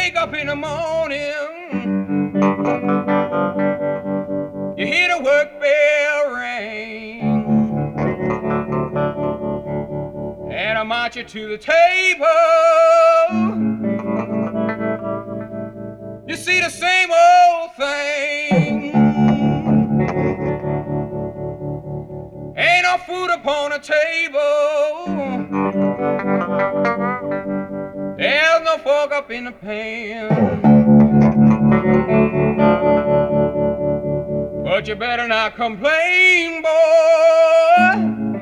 wake up in the morning, you hear the work bell ring, and I march you to the table. You see the same old thing. Ain't no food upon the table. There's no fork up in the pan. But you better not complain, boy.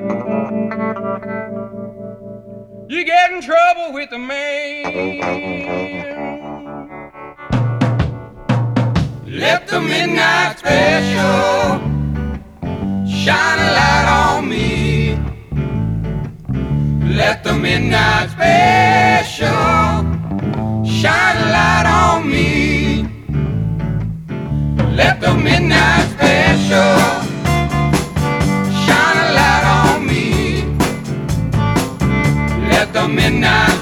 You get in trouble with the man. Let the midnight special shine a light on me. Let the midnight special shine a light on me. Let the midnight special shine a light on me. Let the midnight